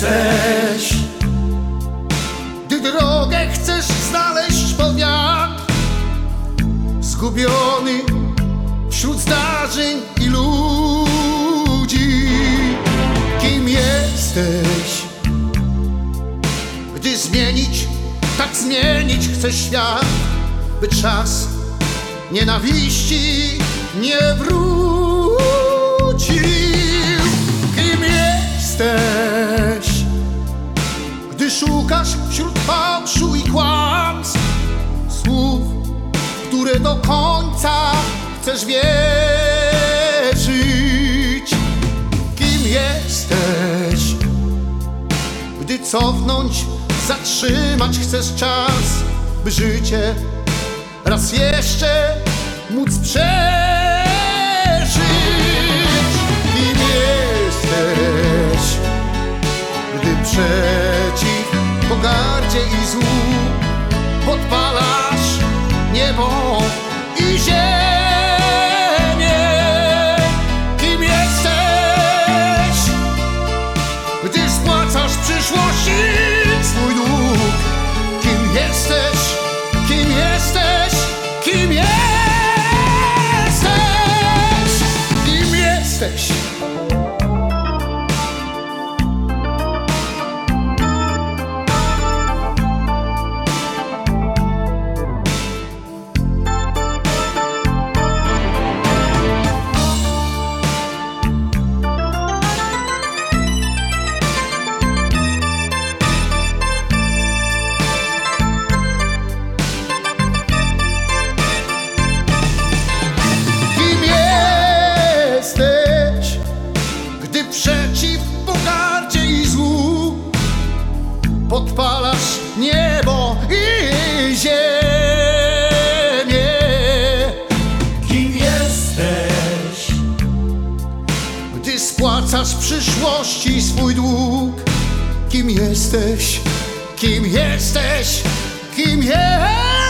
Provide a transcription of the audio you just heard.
jesteś? Gdy drogę chcesz znaleźć pod wiatr, zgubiony wśród zdarzeń i ludzi. Kim jesteś? Gdy zmienić, tak zmienić chcesz świat, by czas nienawiści nie wrócił. Kim jesteś? Gdy szukasz wśród fałszu i kłamstw słów, w które do końca chcesz wierzyć. Kim jesteś? Gdy cofnąć, zatrzymać chcesz czas, by życie raz jeszcze móc przeżyć. Kim jesteś? Gdy przeciw pogardzie i złu podpalasz niebo i ziemię. Kim jesteś? Gdy spłacasz przyszłości swój dług. Kim jesteś? Kim jesteś? Kim jesteś? Kim jesteś? Przeciw pogardzie i złu podpalasz niebo i ziemię. Kim jesteś? Gdy spłacasz przyszłości swój dług. Kim jesteś? Kim jesteś? Kim jesteś?